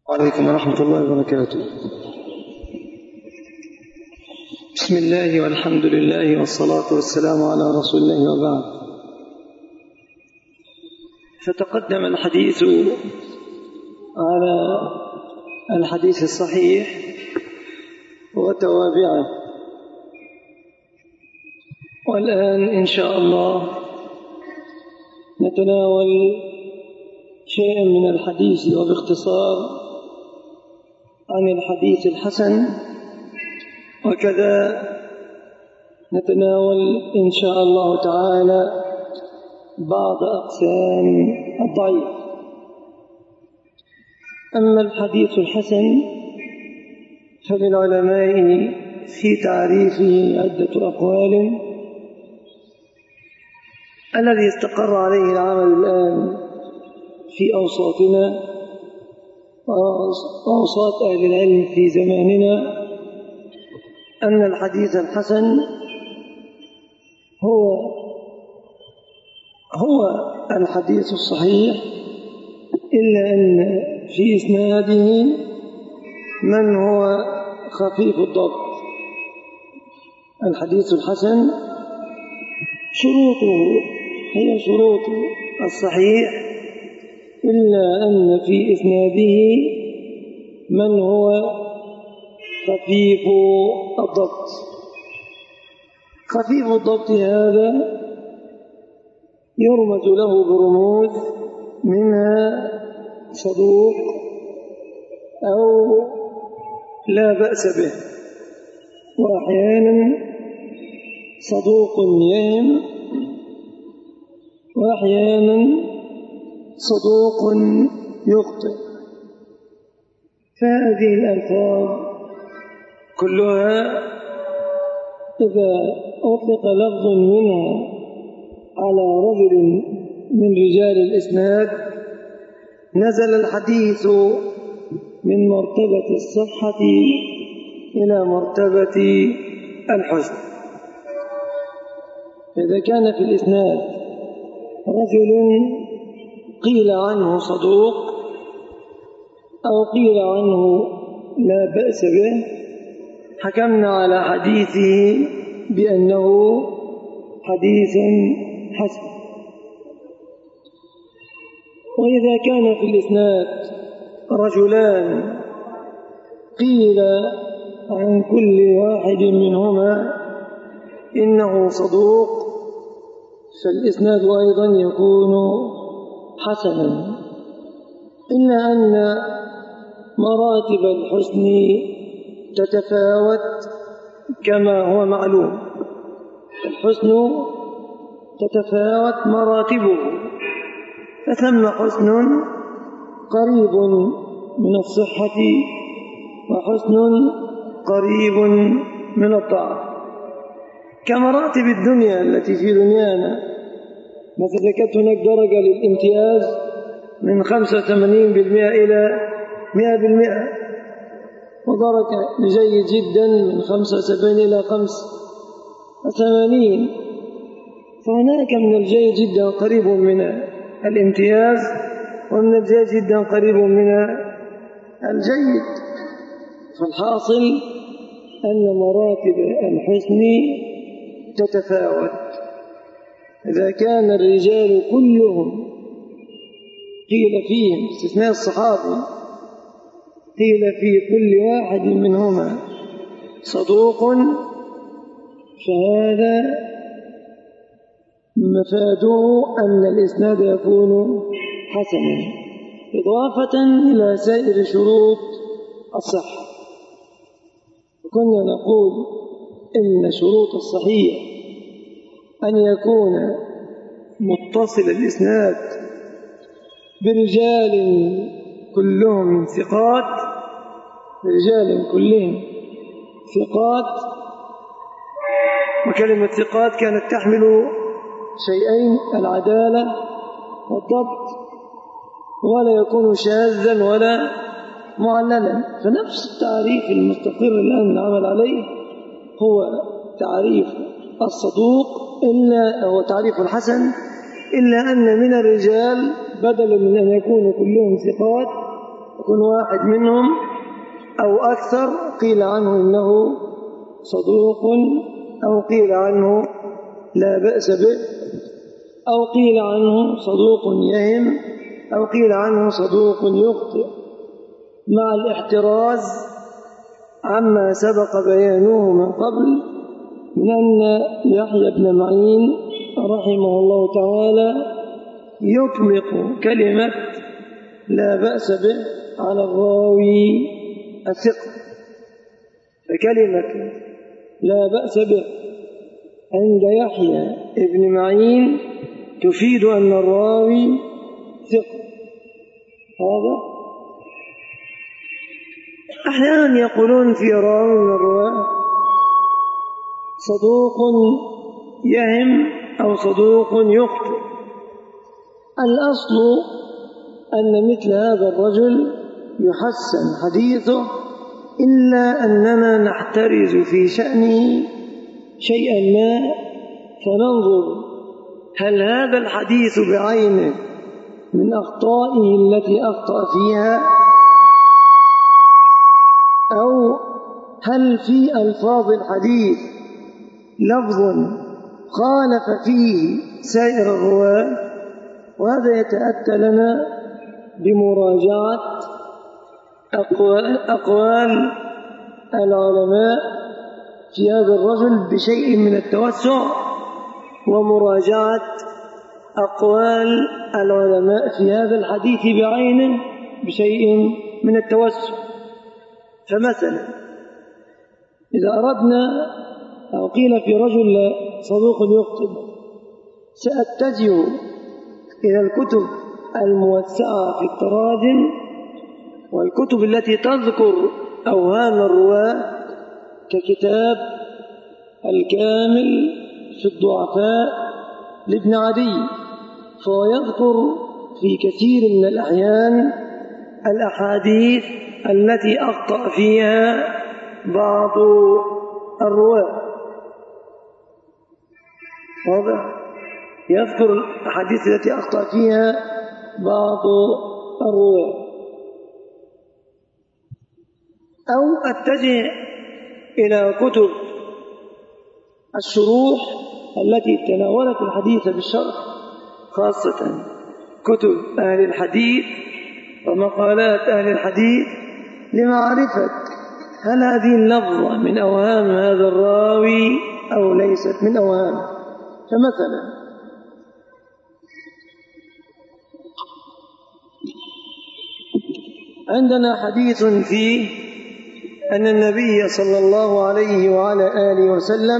وعليكم ورحمة الله وبركاته. بسم الله والحمد لله والصلاة والسلام على رسول الله وبعد. فتقدم الحديث على الحديث الصحيح وتوابعه، والآن إن شاء الله نتناول شيئا من الحديث وباختصار عن الحديث الحسن، وكذا نتناول إن شاء الله تعالى بعض أقسام الضعيف. أما الحديث الحسن فللعلماء في تعريفه عدة أقوال. الذي استقر عليه العمل الآن في أوساطنا وأوساط أهل العلم في زماننا أن الحديث الحسن هو الحديث الصحيح، إلا أن في إسناده من هو خفيف الضبط. الحديث الحسن شروطه هي شروط الصحيح، إلا أن في إسناده من هو خفيف الضبط. خفيف الضبط هذا يرمز له برموز، منها صدوق أو لا بأس به، وأحيانا صدوق يهم، وأحيانا صدوق يخطئ. فهذه الألفاظ كلها إذا أطلق لفظ منها على رجل من رجال الإسناد نزل الحديث من مرتبة الصحة إلى مرتبة الحسن. إذا كان في الإسناد رجل قيل عنه صدوق أو قيل عنه لا بأس به، حكمنا على حديثه بأنه حديث حسن. وإذا كان في الإسناد رجلان قيل عن كل واحد منهما إنه صدوق، فالإسناد أيضا يكون حسنا، إلا أن مراتب الحسن تتفاوت كما هو معلوم. الحسن تتفاوت مراتبه، فثم حسن قريب من الصحة وحسن قريب من الضعف، كمراتب الدنيا التي في دنيانا. مثلا كانت هناك درجة للامتياز من 85% إلى 100%، ودرجة جيد جدا من 75 إلى 85. فهناك من الجيد جدا قريب من الامتياز، ومن الجيد جدا قريب من الجيد. فالحاصل أن مراتب الحسن تتفاوت. إذا كان الرجال كلهم قيل فيهم استثناء الصحابي قيل في كل واحد منهما صدوق، فهذا مفاده أن الإسناد يكون حسنا، إضافة إلى سائر شروط الصحة. كنا نقول إن شروط الصحيح أن يكون متصل الإسناد برجال كلهم ثقات، وكلمة ثقات كانت تحمل شيئين: العدالة والضبط، ولا يكون شاذا ولا معللا. فنفس التعريف المستقر الآن العمل عليه هو تعريف الصدوق، إلا هو تعريف الحسن، إلا أن من الرجال بدلا من أن يكونوا كلهم ثقات يكون واحد منهم أو أكثر قيل عنه إنه صدوق، أو قيل عنه لا بأس به، أو قيل عنه صدوق يهم، أو قيل عنه صدوق يخطئ، مع الاحتراز عما سبق بيانه من قبل من أن يحيى بن معين رحمه الله تعالى يطلق كلمة لا بأس به على الراوي الثقة. فكلمة لا بأس به عند يحيى بن معين تفيد أن الراوي ثقة. هذا أحيانا يقولون في راوي من الرواة صدوق يهم أو صدوق يخطئ. الأصل أن مثل هذا الرجل يحسن حديثه، إلا أننا نحترز في شأنه شيئا ما، فننظر هل هذا الحديث بعينه من أخطائه التي أخطأ فيها، أو هل في ألفاظ الحديث لفظ خالف فيه سائر الرواة. وهذا يتأتى لنا بمراجعة أقوال العلماء في هذا الرجل بشيء من التوسع، ومراجعة أقوال العلماء في هذا الحديث بعينه بشيء من التوسع. فمثلا إذا أردنا أو قيل في رجل صدوق يخطئ، سأتجه إلى الكتب الموسعة في التراجم والكتب التي تذكر أوهام الرواة، ككتاب الكامل في الضعفاء لابن عدي، فهو يذكر في كثير من الأحيان الأحاديث التي أخطأ فيها بعض الرواة. واضح؟ يذكر الأحاديث التي أخطأ فيها بعض الرواة. أو أتجه إلى كتب الشروح التي تناولت الحديث بالشرح، خاصة كتب أهل الحديث ومقالات أهل الحديث، لمعرفة هل هذه اللفظة من أوهام هذا الراوي أو ليست من أوهامه. فمثلا عندنا حديث فيه أن النبي صلى الله عليه وعلى آله وسلم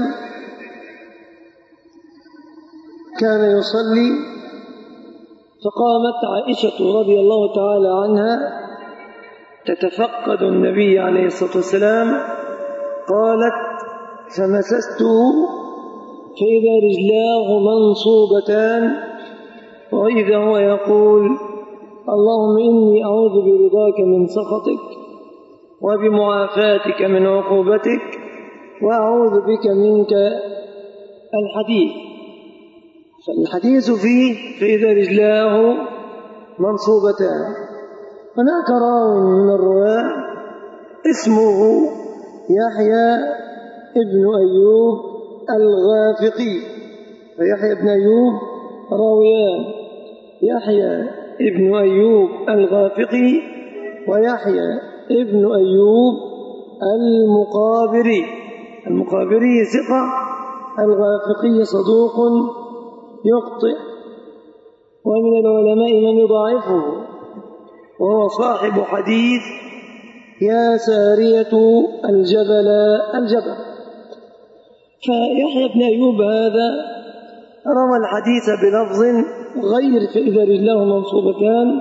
كان يصلي، فقامت عائشة رضي الله تعالى عنها تتفقد النبي عليه الصلاة والسلام، قالت: فمسسته فإذا رجلاه منصوبتان، وإذا هو يقول: اللهم إني أعوذ برضاك من سخطك وبمعافاتك من عقوبتك وأعوذ بك منك الحديث. فالحديث فيه فإذا رجلاه منصوبتان. هناك راو من الرواة اسمه يحيى ابن أيوب الغافقي، فيحيى ابن أيوب راويان: يحيى ابن أيوب الغافقي ويحيى ابن أيوب المقابري. المقابري ثقة، الغافقي صدوق يخطئ، ومن العلماء من يضاعفه، وهو صاحب حديث يا سارية الجبل الجبل. فيحيى بن أيوب هذا روى الحديث بلفظ غير فإذا رجلاه منصوبتان،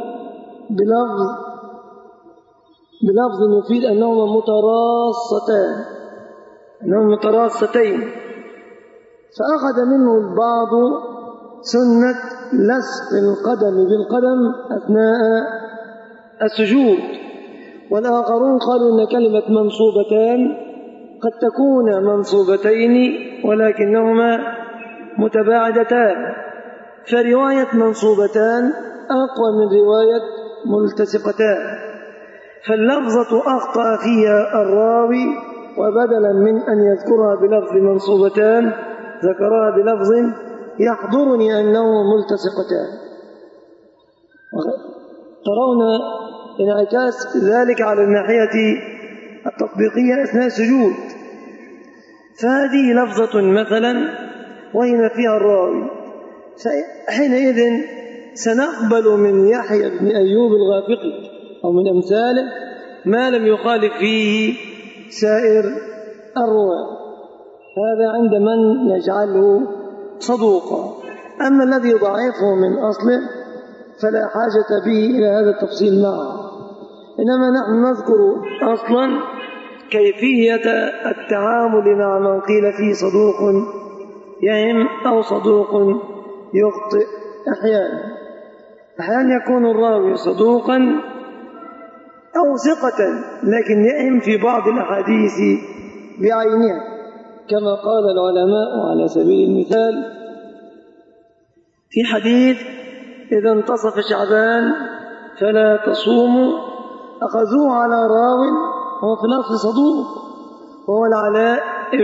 بلفظ يفيد أنهما متراصتين، فأخذ منه البعض سنة لصق القدم بالقدم أثناء السجود، والآخرون قالوا إن كلمة منصوبتان قد تكون منصوبتين ولكنهما متباعدتان، فرواية منصوبتان أقوى من رواية ملتصقتان. فاللفظة أخطأ فيها الراوي، وبدلا من أن يذكرها بلفظ منصوبتان ذكرها بلفظ يحضرني أنهما ملتصقتان. ترون انعكاس ذلك على الناحية التطبيقية أثناء السجود. فهذه لفظة مثلا وهم فيها الراوي، فحينئذ سنقبل من يحيى بن أيوب الغافقي أو من أمثاله ما لم يخالف فيه سائر الرواة، هذا عند من يجعله صدوقا. أما الذي ضعيفه من أصله فلا حاجة به إلى هذا التفصيل معه، إنما نحن نذكر أصلا كيفية التعامل مع من قيل فيه صدوق يهم أو صدوق يخطئ. أحيانا يكون الراوي صدوقا أو ثقة لكن يهم في بعض الأحاديث بعينها، كما قال العلماء على سبيل المثال في حديث إذا انتصف شعبان فلا تصوموا، أخذوه على راو هو في الأصل صدوق وهو العلاء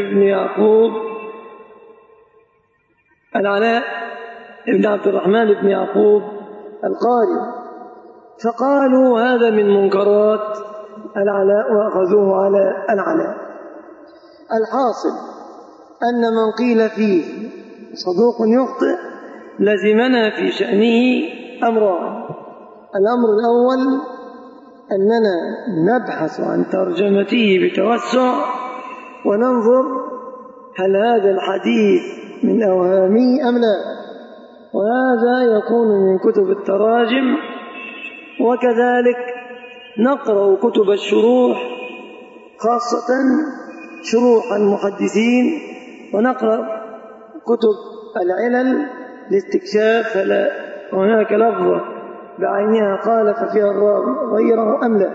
ابن عبد الرحمن بن يعقوب القاري، فقالوا هذا من منكرات العلاء وأخذوه على العلاء. الحاصل أن من قيل فيه صدوق يخطئ لزمنا في شأنه أمران. الأمر الأول أننا نبحث عن ترجمته بتوسع وننظر هل هذا الحديث من أوهامه أم لا، وهذا يكون من كتب التراجم. وكذلك نقرأ كتب الشروح خاصة شروح المحدثين، ونقرأ كتب العلل لاستكشاف هل هناك لفظة بعينها خالف فيها الراوي غيره أم لا.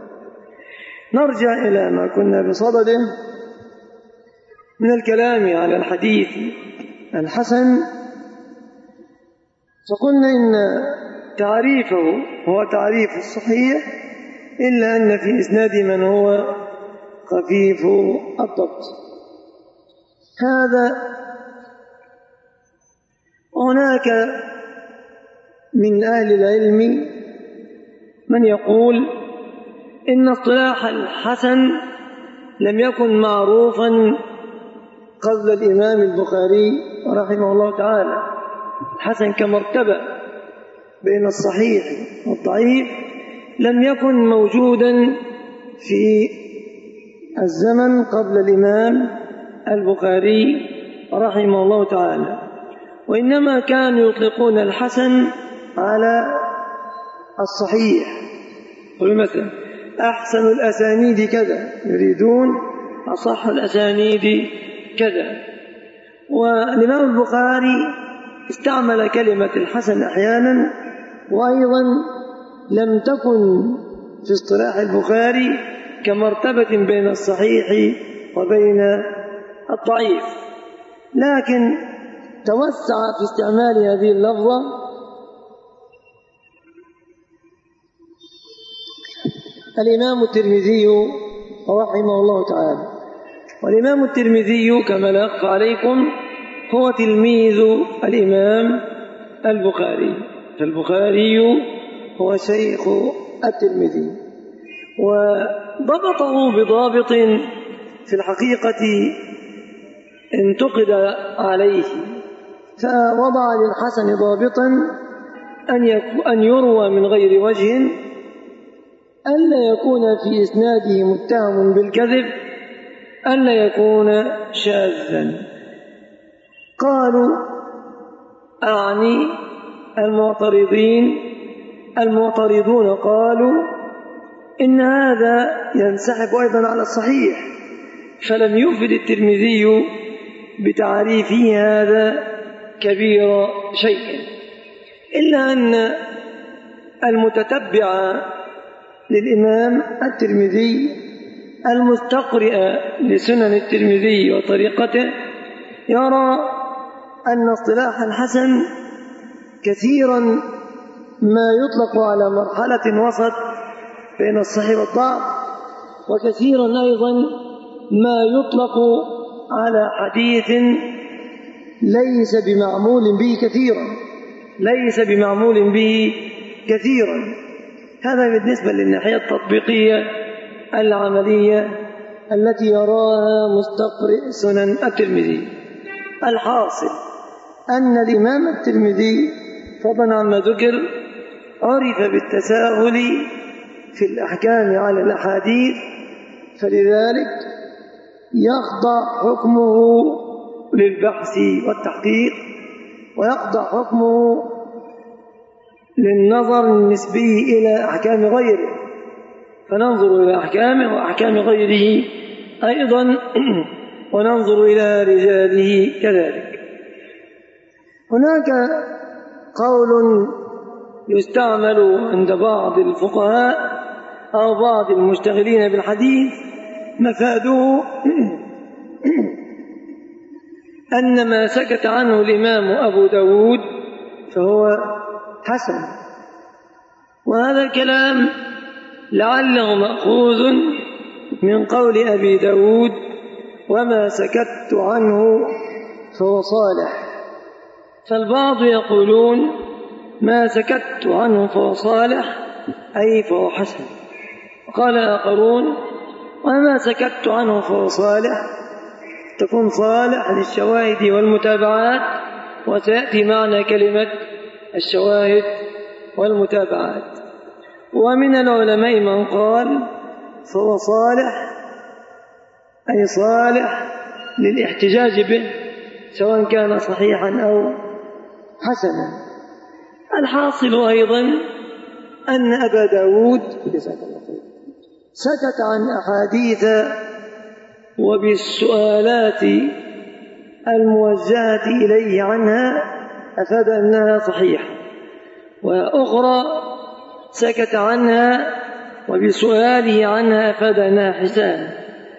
نرجع إلى ما كنا بصدده من الكلام على الحديث الحسن، فقلنا إن تعريفه هو تعريف الصحيح، إلا أن في إسناد من هو خفيف الضبط. هذا هناك من أهل العلم من يقول إن اصطلاح الحسن لم يكن معروفا قبل الإمام البخاري رحمه الله تعالى. الحسن كمرتبة بين الصحيح والضعيف لم يكن موجودا في الزمن قبل الإمام البخاري رحمه الله تعالى، وإنما كانوا يطلقون الحسن على الصحيح. مثلا أحسن الأسانيد كذا، يريدون أصح الأسانيد كذا. والإمام البخاري استعمل كلمة الحسن أحيانا، وأيضا لم تكن في اصطلاح البخاري كمرتبة بين الصحيح وبين الضعيف، لكن توسع في استعمال هذه اللفظة الإمام الترمذي رحمه الله تعالى. والإمام الترمذي كما لا أخفى عليكم هو تلميذ الإمام البخاري، فالبخاري هو شيخ الترمذي، وضبطه بضابط في الحقيقة انتقد عليه، فوضع للحسن ضابطا أن يروى من غير وجه، ألا يكون في إسناده متهم بالكذب، ألا يكون شاذا. قالوا أعني المعترضون قالوا إن هذا ينسحب أيضا على الصحيح، فلم يفد الترمذي بتعريفه هذا كبير شيء، إلا أن المتتبع للإمام الترمذي المستقرئ لسنن الترمذي وطريقته يرى أن اصطلاح الحسن كثيرا ما يطلق على مرحلة وسط بين الصحيح والضعف. وكثيرا أيضا ما يطلق على حديث ليس بمعمول به كثيرا. هذا بالنسبة للناحية التطبيقية العملية التي يراها مستقرئ سنن الترمذي. الحاصل أن الإمام الترمذي فضلا عما ذكر عرف بالتساهل في الأحكام على الأحاديث، فلذلك يخضع حكمه للبحث والتحقيق، ويخضع حكمه للنظر النسبي إلى أحكام غيره، فننظر إلى أحكامه وأحكام غيره أيضا، وننظر إلى رجاله كذلك. هناك قول يستعمل عند بعض الفقهاء أو بعض المشتغلين بالحديث مفاده أن ما سكت عنه الإمام أبو داود فهو حسن، وهذا الكلام لعله مأخوذ من قول أبي داود وما سكت عنه فهو صالح. فالبعض يقولون ما سكت عنه فهو صالح أي فهو حسن، وقال آخرون وما سكت عنه فهو صالح تكون صالح للشواهد والمتابعات، وسيأتي معنى كلمة الشواهد والمتابعات. ومن العلماء من قال فهو صالح أي صالح للاحتجاج به سواء كان صحيحا أو حسنا. الحاصل أيضا أن أبا داود سكت عن أحاديث وبالسؤالات الموجهة إليه عنها أفاد أنها صحيحة، وأخرى سكت عنها وبسؤاله عنها أفاد أنها حسان،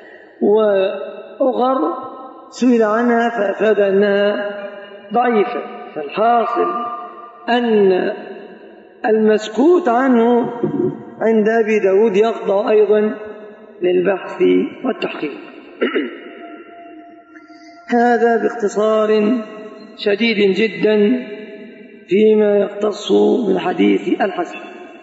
وأخر سئل عنها فأفاد أنها ضعيفة. فالحاصل أن المسكوت عنه عند أبي داود يخضع أيضا للبحث والتحقيق. هذا باختصار شديد جدا فيما يختص بالحديث الحسن.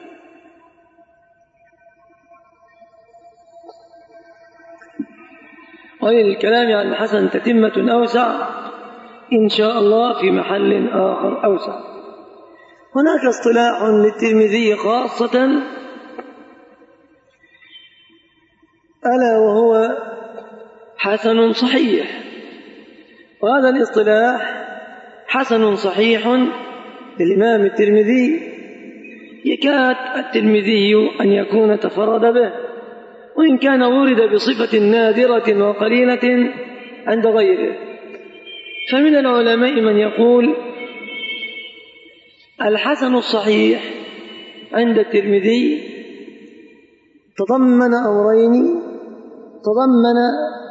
وللكلام عن الحسن تتمة أوسع إن شاء الله في محل آخر أوسع. هناك اصطلاح للترمذي خاصة ألا وهو حسن صحيح، وهذا الاصطلاح حسن صحيح للإمام الترمذي يكاد الترمذي أن يكون تفرد به، وإن كان ورد بصفة نادرة وقليلة عند غيره. فمن العلماء من يقول الحسن الصحيح عند الترمذي تضمن أمرين: تضمن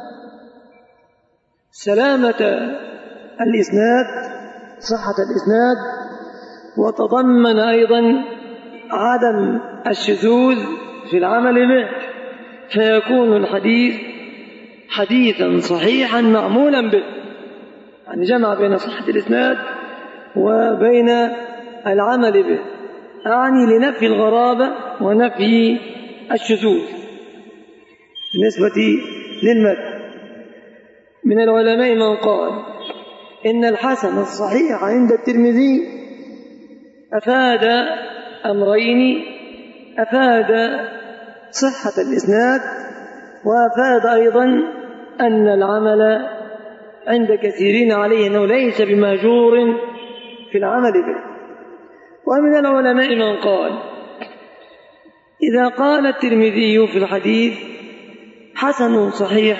سلامة الإسناد، صحة الإسناد، وتضمن أيضا عدم الشذوذ في العمل به، فيكون الحديث حديثا صحيحا معمولا به، يعني جمع بين صحة الإسناد وبين العمل به، أعني لنفي الغرابة ونفي الشذوذ بالنسبة للمتن. من العلماء من قال إن الحسن الصحيح عند الترمذي أفاد أمرين: أفاد صحة الإسناد، وأفاد أيضا أن العمل عند كثيرين عليه أنه ليس بمهجور في العمل به. ومن العلماء من قال إذا قال الترمذي في الحديث حسن صحيح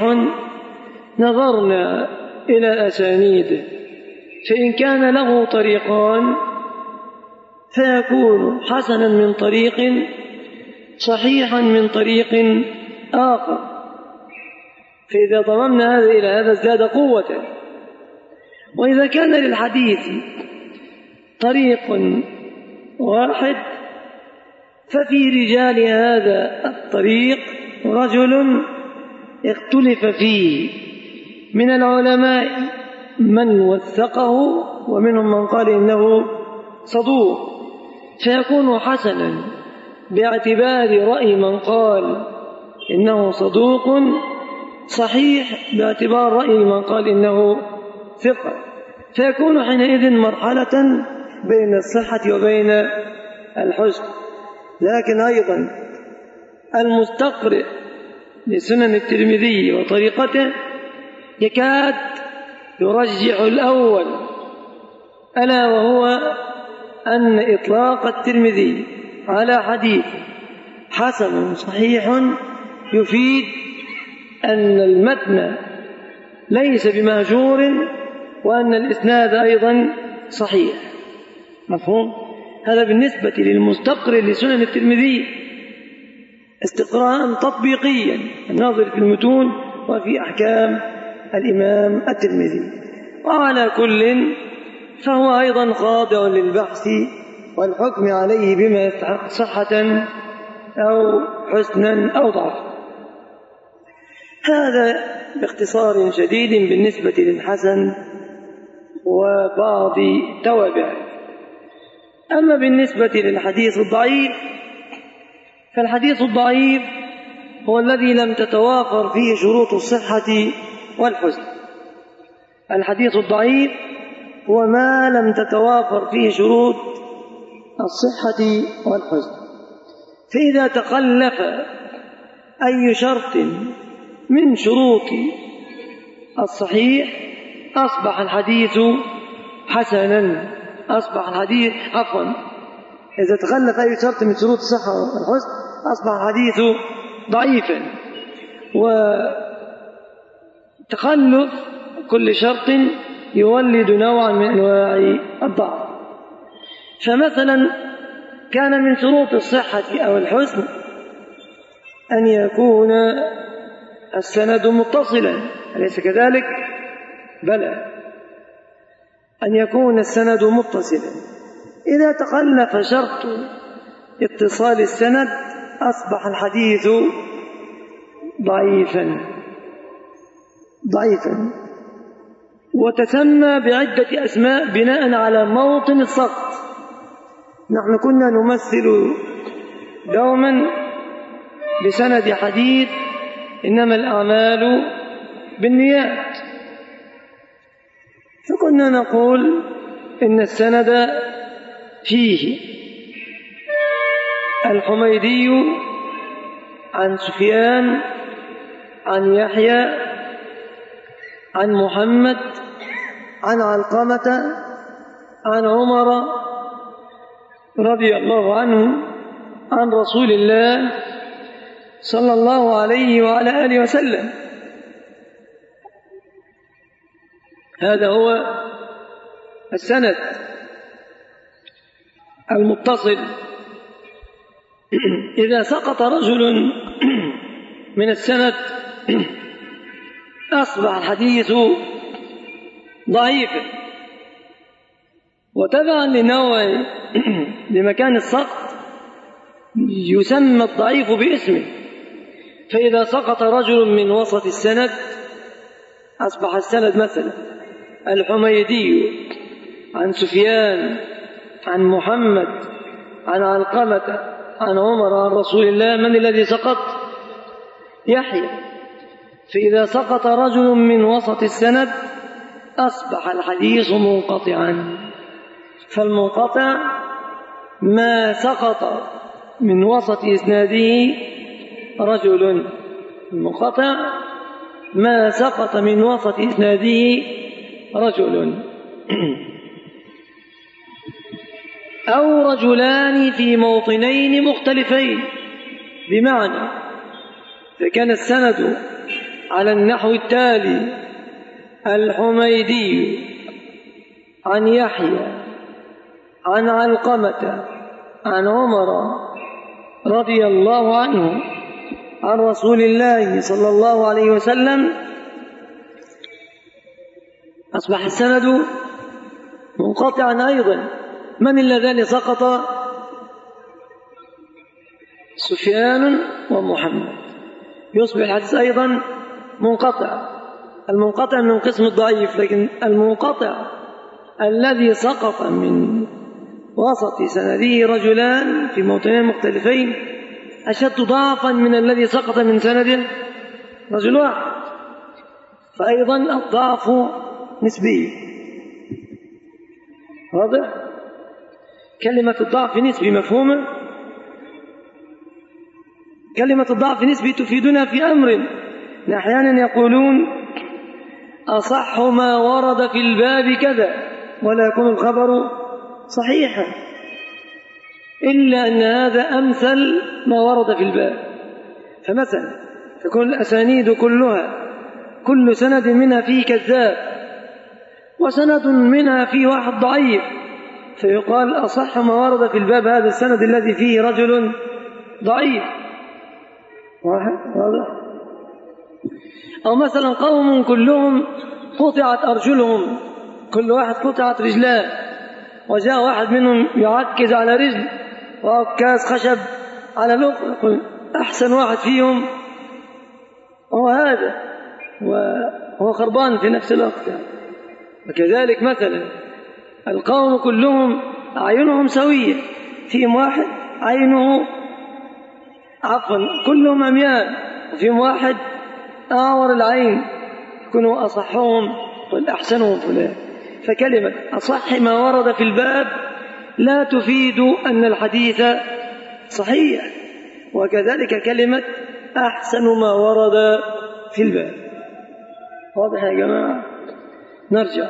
نظرنا إلى أسانيده، فإن كان له طريقان فيكون حسنا من طريق صحيحا من طريق آخر، فإذا ضممنا هذا إلى هذا ازداد قوة. وإذا كان للحديث طريق واحد ففي رجال هذا الطريق رجل اختلف فيه من العلماء من وثقه، ومنهم من قال إنه صدوق، فيكون حسنا باعتبار رأي من قال إنه صدوق، صحيح باعتبار رأي من قال إنه ثقة، فيكون حينئذ مرحلة بين الصحة وبين الحسن. لكن أيضا المستقرئ لسنن الترمذي وطريقته يكاد يرجح الأول، ألا وهو أن إطلاق الترمذي على حديث حسن صحيح يفيد أن المتن ليس بمهجور، وأن الإسناد أيضا صحيح. مفهوم؟ هذا بالنسبة للمستقرئ لسنن الترمذي استقراء تطبيقيا، الناظر في المتون وفي أحكام الإمام الترمذي. وعلى كل فهو أيضا خاضع للبحث والحكم عليه بما يستحق صحة أو حسنا أو ضعفا. هذا باختصار شديد بالنسبة للحسن وبعض توابعه. أما بالنسبة للحديث الضعيف، فالحديث الضعيف هو الذي لم تتوافر فيه شروط الصحة والحسن. الحديث الضعيف هو ما لم تتوافر فيه شروط الصحة والحسن، فإذا تخلف أي شرط من شروط الصحيح أصبح الحديث حسنا، أصبح الحديث إذا تخلف أي شرط من شروط الصحة والحسن أصبح الحديث ضعيفا. وتخلف كل شرط يولد نوعا من أنواع الضعف. فمثلا كان من شروط الصحة أو الحسن أن يكون السند متصلا، أليس كذلك؟ بلى، أن يكون السند متصلا. إذا تخلف شرط اتصال السند أصبح الحديث ضعيفا، وتسمى بعدة أسماء بناء على موطن السقط. نحن كنا نمثل دوما بسند حديث إنما الأعمال بالنيات، فكنا نقول إن السند فيه الحميدي عن سفيان عن يحيى عن محمد عن علقمة عن عمر رضي الله عنه عن رسول الله صلى الله عليه وعلى آله وسلم. هذا هو السند المتصل. إذا سقط رجل من السند أصبح الحديث ضعيفا، وتبعا لمكان السقط يسمى الضعيف باسمه. فإذا سقط رجل من وسط السند أصبح السند مثلا الحميدي عن سفيان عن محمد عن علقمة عن عمر عن رسول الله. من الذي سقط؟ يحيى. فإذا سقط رجل من وسط السند أصبح الحديث منقطعا. فالمنقطع ما سقط من وسط إسناده رجل، المنقطع ما سقط من وسط إسناده رجل أو رجلان في موطنين مختلفين. بمعنى فكان السند على النحو التالي: الحميدي عن يحيى عن علقمة عن عمر رضي الله عنه عن رسول الله صلى الله عليه وسلم. أصبح السند منقطعا أيضا. من اللذان سقط؟ سفيان ومحمد، يصبح الحديث أيضا منقطع. المنقطع من قسم الضعيف، لكن المنقطع الذي سقط من وسط سنده رجلان في موطنين مختلفين أشد ضعفا من الذي سقط من سنده رجل واحد، فأيضا الضعف نسبي. واضح؟ كلمة الضعف نسبي مفهومة؟ كلمة الضعف نسبي تفيدنا في أمر. أحيانا يقولون أصح ما ورد في الباب كذا، ولا يكون الخبر صحيحا، إلا أن هذا أمثل ما ورد في الباب. فمثلا تكون الأسانيد كلها كل سند منها فيه كذاب، وسند منها فيه واحد ضعيف، فيقال أصح ما ورد في الباب هذا السند الذي فيه رجل ضعيف. واضح؟ أو مثلا قوم كلهم قطعت أرجلهم، كل واحد قطعت رجلاه، وجاء واحد منهم يعكز على رجل وعكاز خشب على الأخرى، يقول أحسن واحد فيهم هو هذا، وهو خربان في نفس الوقت. وكذلك مثلا القوم كلهم أعينهم سوية، فيهم واحد عينه كلهم أميان، وفيهم واحد أعور العين، يكونوا أصحهم والأحسنهم فلان. فكلمة أصح ما ورد في الباب لا تفيد أن الحديث صحيح، وكذلك كلمة أحسن ما ورد في الباب. واضح يا جماعة؟ نرجع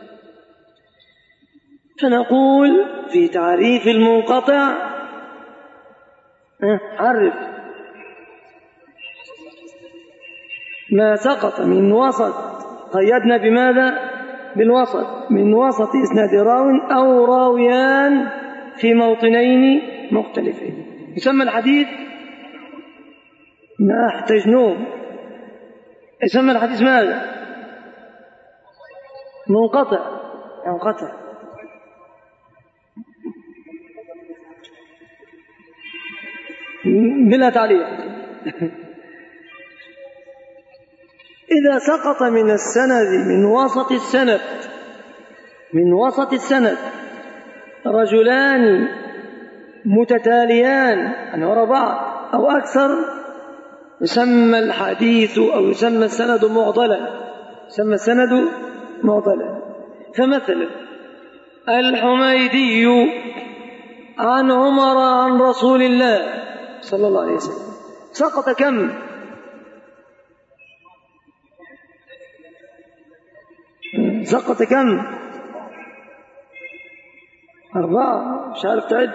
فنقول في تعريف المنقطع، عرف ما سقط من وسط، قيدنا بماذا؟ بالوسط، من وسط إسناد راو أو راويان في موطنين مختلفين، يسمى الحديث نوم. يسمى الحديث ماذا؟ منقطع. بلا تعليق. إذا سقط من السند، من وسط السند رجلان متتاليان يعني وراء بعض أو أكثر، يسمى الحديث أو يسمى السند معضلا. فمثلا الحميدي عن عمر عن رسول الله صلى الله عليه وسلم، سقط كم؟ سقط كم؟ 4، مش عارف تعد.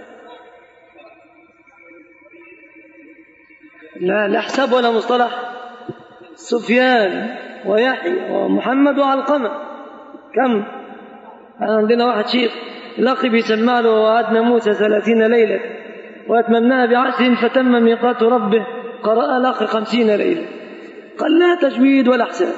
لا حساب ولا مصطلح. سفيان ويحيى ومحمد وعلقمة، كم؟ عندنا واحد شيخ لقب يسمى له وعدنا موسى 30 ليلة وأتممناها ب10 فتم ميقات ربه، قرأ الأخ 50 ليلة. قال لا تجويد ولا حساب.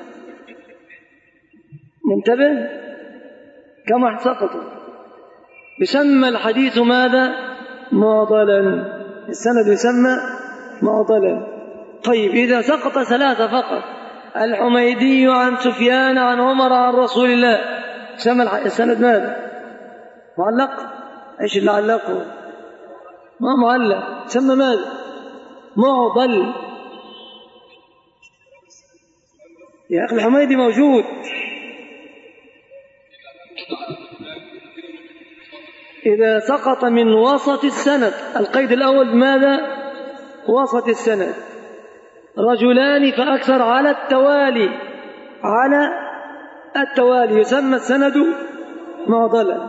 منتبه؟ كم واحد سقطوا؟ يسمى الحديث ماذا؟ معضلا. السند يسمى معضلا. طيب إذا سقط 3 فقط، الحميدي عن سفيان عن عمر عن رسول الله، يسمى السند ماذا؟ معلق. ايش اللي علقه؟ ما معلق، يسمى ماذا؟ معضل. يا أخي الحميدي موجود. إذا سقط من وسط السند، القيد الأول ماذا؟ وسط السند رجلان فأكثر على التوالي يسمى السند معضلا.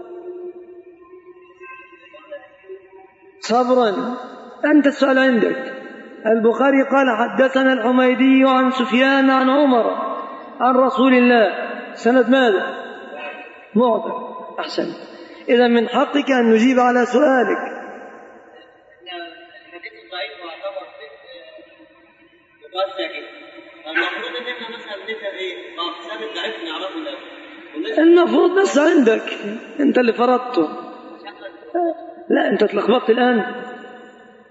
صبرا، أنت السؤال عندك. البخاري قال حدثنا الحميدي عن سفيان عن عمر عن رسول الله، سند ماذا؟ معضل. أحسن. إذا من حقك أن نجيب على سؤالك. الحديث الضعيف يعتبر مقصد، المفروض ان احنا مثلا نبدا السند الضعيف نعرفه الاول. المفروض بس عندك انت اللي فرضته. لا انت اتلخبطت الان.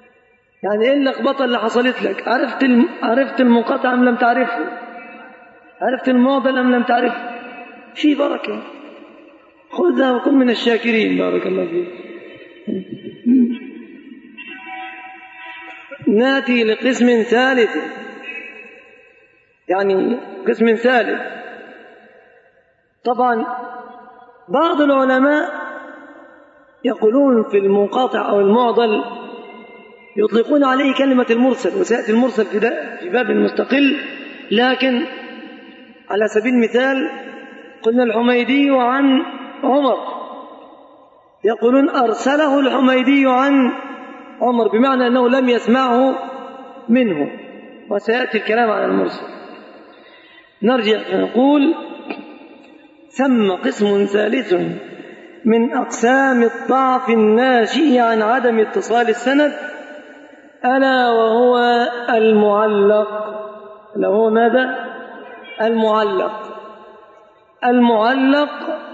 يعني إيه اللخبطة اللي حصلت لك؟ عرفت المنقطع أم لم تعرفه؟ عرفت المعضل أم لم تعرفه؟ في بركة، خذها وكن من الشاكرين. بارك الله فيك. ناتي لقسم ثالث، يعني قسم ثالث. طبعا بعض العلماء يقولون في المنقطع أو المعضل يطلقون عليه كلمة المرسل، وسيأتي المرسل في باب مستقل، لكن على سبيل المثال قلنا الحميدي عن عمر، يقولون أرسله الحميدي عن عمر، بمعنى أنه لم يسمعه منه، وسيأتي الكلام على المرسل. نرجع فنقول ثم قسم ثالث من أقسام الضعف الناشئ عن عدم اتصال السند، ألا وهو المعلق. ألا وهو ماذا؟ المعلق. المعلق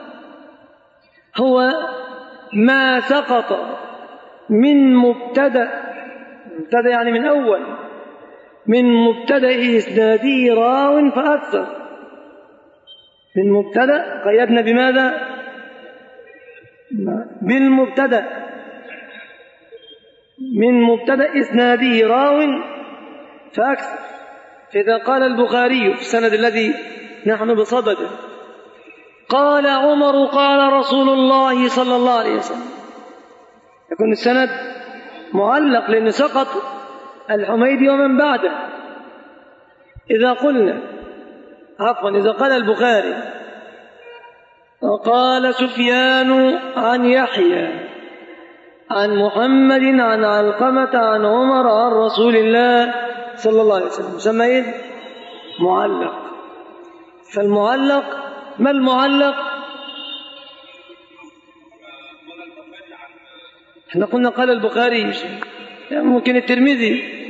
هو ما سقط من مبتدأ يعني من أول، من مبتدأ إسناده راو فأكثر. من مبتدأ قيدنا بماذا؟ بالمبتدأ. من مبتدأ إسناده راو فأكثر. فإذا قال البخاري في السند الذي نحن بصدده قال عمر قال رسول الله صلى الله عليه وسلم، يكون السند معلق لأن سقط الحميدي ومن بعده. إذا قال البخاري وقال سفيان عن يحيى عن محمد عن علقمة عن عمر عن رسول الله صلى الله عليه وسلم، يسمى معلق. فالمعلق، ما المعلق؟ احنا قلنا قال البخاري، يعني ممكن الترمذي.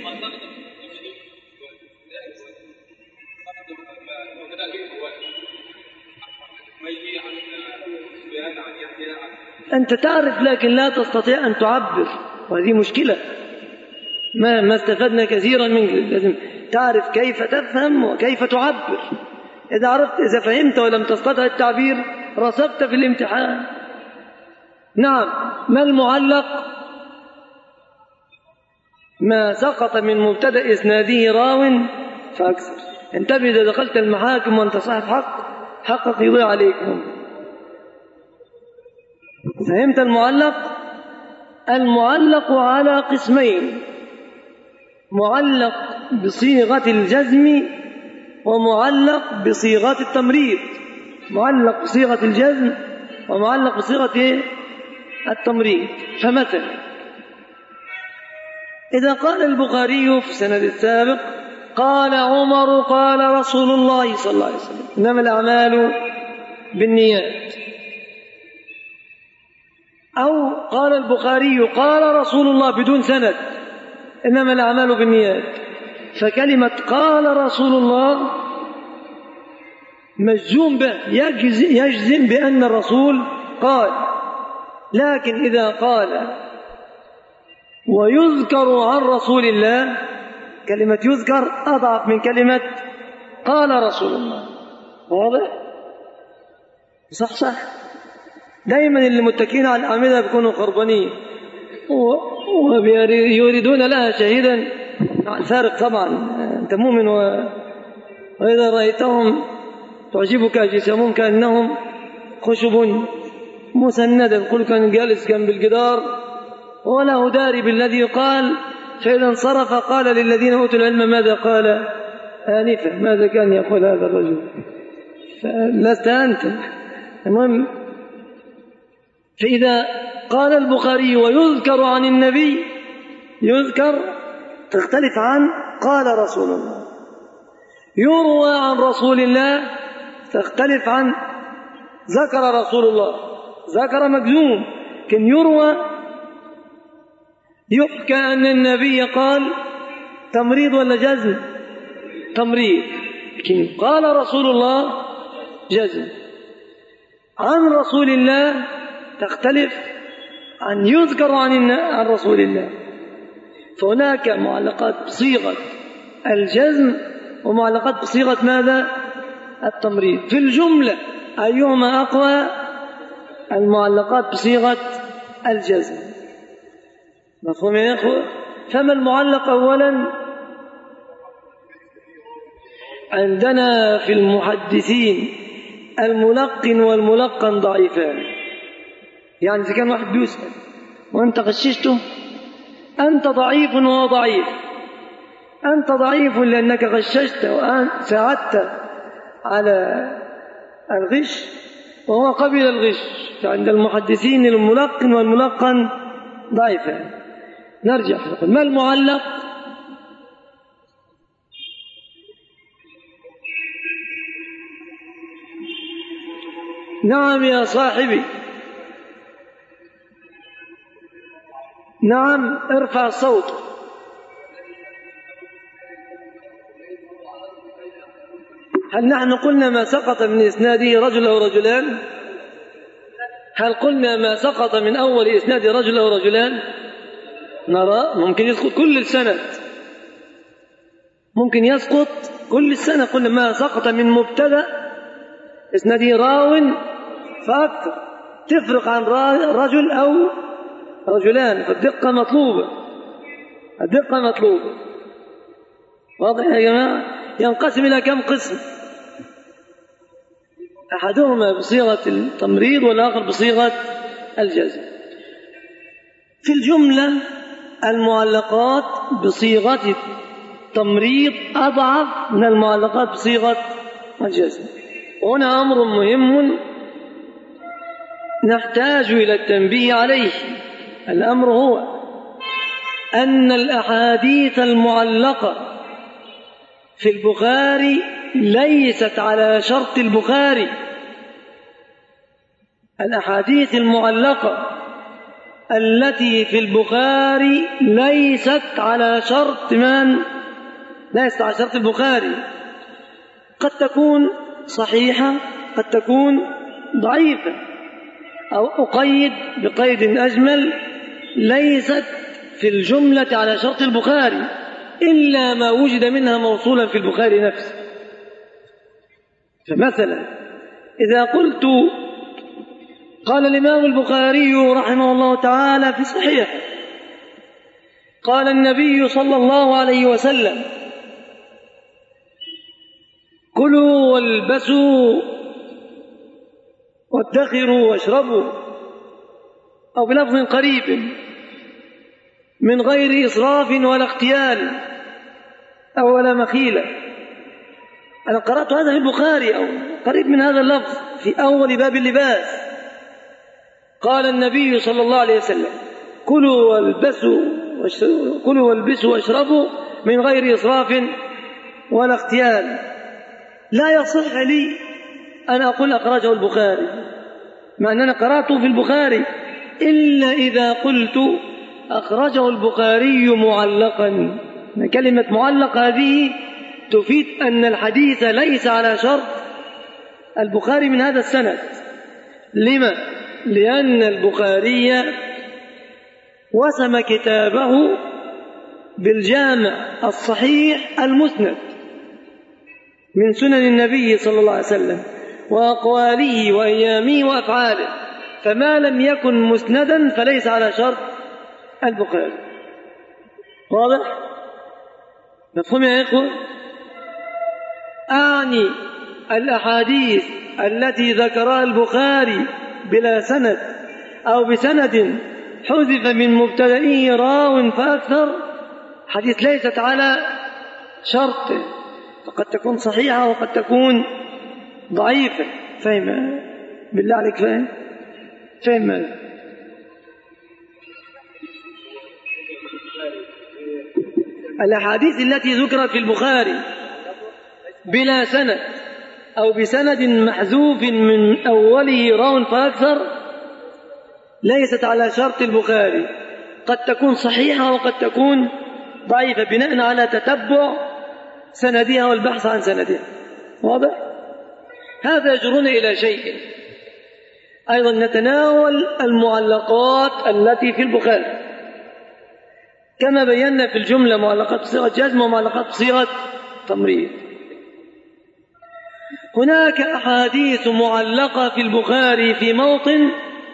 أنت تعرف لكن لا تستطيع أن تعبر، وهذه مشكلة. ما استفدنا كثيرا منك. لازم تعرف كيف تفهم وكيف تعبر. إذا فهمت ولم تستطع التعبير رسبت في الامتحان. نعم. ما المعلق؟ ما سقط من مبتدأ إسناده راو فأكثر. انتبه إذا دخلت المحاكم وأنت صاحب حقك يضيع عليكم. فهمت المعلق؟ المعلق على قسمين: معلق بصيغة الجزم ومعلق بصيغة التمريض. معلق بصيغة الجزم ومعلق بصيغة التمريض. فمثلا إذا قال البخاري في السند السابق قال عمر قال رسول الله صلى الله عليه وسلم إنما الأعمال بالنيات، أو قال البخاري قال رسول الله بدون سند إنما الأعمال بالنيات، فكلمة قال رسول الله مجزوم به، يجزم بأن الرسول قال. لكن إذا قال ويذكر عن رسول الله، كلمة يذكر أضعف من كلمة قال رسول الله. واضح؟ صح. دائما اللي متكين على الأعمدة بيكونوا خربانين ويريدون لها شهيدا. الفارق طبعا، أنت مؤمن وإذا رأيتهم تعجبك أجسامهم كأنهم خشب مسندة. يقول كان جالس جنب الجدار ولا داري بالذي يقال، فإذا انصرف قال للذين أوتوا العلم ماذا قال آنفا، ماذا كان يقول هذا الرجل؟ فلست أنت. المهم، فإذا قال البخاري ويذكر عن النبي، يذكر تختلف عن قال رسول الله. يروى عن رسول الله تختلف عن ذكر رسول الله. ذكر مجزوم، لكن يروى يحكى أن النبي قال تمريض ولا جزم؟ تمريض. لكن قال رسول الله جزم. عن رسول الله تختلف عن يذكر عن رسول الله. فهناك معلقات بصيغة الجزم ومعلقات بصيغة ماذا؟ التمريض. في الجملة أيهما أقوى؟ المعلقات بصيغة الجزم. مفهوم يا إخوة؟ فما المعلق أولا؟ عندنا في المحدثين الملقن والملقن ضعيفان. يعني إذا كان واحد بيسأل وأنت غششته أنت ضعيف وهو ضعيف. أنت ضعيف لأنك غششت وساعدت على الغش وهو قبل الغش. فعند المحدثين الملقن والملقن ضعيفان. نرجع نقول ما المعلق؟ نعم يا صاحبي، نعم، ارفع صوتك. هل نحن قلنا ما سقط من إسناده رجل أو رجلان؟ هل قلنا ما سقط من أول إسناد رجل أو رجلان؟ نرى ممكن يسقط كل السند، ممكن يسقط كل السنة. قلنا ما سقط من مبتدأ إسناده راو فأكثر، تفرق عن رجل أو رجلان، فالدقة مطلوبة، الدقة مطلوبة. واضح يا جماعة؟ ينقسم إلى كم قسم؟ أحدهما بصيغة التمريض والآخر بصيغة الجزم. في الجملة المعلقات بصيغة التمريض أضعف من المعلقات بصيغة الجزم. وهنا أمر مهم نحتاج إلى التنبيه عليه. الأمر هو أن الأحاديث المعلقة في البخاري ليست على شرط البخاري. الأحاديث المعلقة التي في البخاري ليست على شرط من؟ ليست على شرط البخاري. قد تكون صحيحة، قد تكون ضعيفة، أو أقيد بقيد أجمل ليست في الجملة على شرط البخاري إلا ما وجد منها موصولا في البخاري نفسه. فمثلا إذا قلت قال الإمام البخاري رحمه الله تعالى في صحيح قال النبي صلى الله عليه وسلم كلوا والبسوا وادخروا واشربوا، أو بلفظ قريب من غير إسراف ولا اختيال أو ولا مخيلة. أنا قرأت هذا في البخاري أو قريب من هذا اللفظ في أول باب اللباس. قال النبي صلى الله عليه وسلم كلوا والبسوا واشربوا من غير إسراف ولا اختيال. لا يصح لي أن أقول أخرجه البخاري مع أننا قرأته في البخاري إلا إذا قلت أخرجه البخاري معلقا. كلمة معلق هذه تفيد أن الحديث ليس على شرط البخاري من هذا السند. لما؟ لأن البخاري وسم كتابه بالجامع الصحيح المسند من سنن النبي صلى الله عليه وسلم وأقواله وأيامه وأفعاله، فما لم يكن مسندا فليس على شرط البخاري. واضح؟ مفهوم يا إخوة؟ أعني الأحاديث التي ذكرها البخاري بلا سند أو بسند حذف من مبتدئه راو فأكثر، حديث ليست على شرط، فقد تكون صحيحة وقد تكون ضعيفة. فهم بالله عليك؟ فهم ماذا؟ الأحاديث التي ذكرت في البخاري بلا سند أو بسند محذوف من أوله راو فأكثر ليست على شرط البخاري، قد تكون صحيحة وقد تكون ضعيفة بناء على تتبع سندها والبحث عن سندها. واضح؟ هذا يجرنا إلى شيء أيضا، نتناول المعلقات التي في البخاري. كما بينا في الجملة معلقات بصيغة جزم ومعلقات بصيغة تمريض. هناك أحاديث معلقة في البخاري في موطن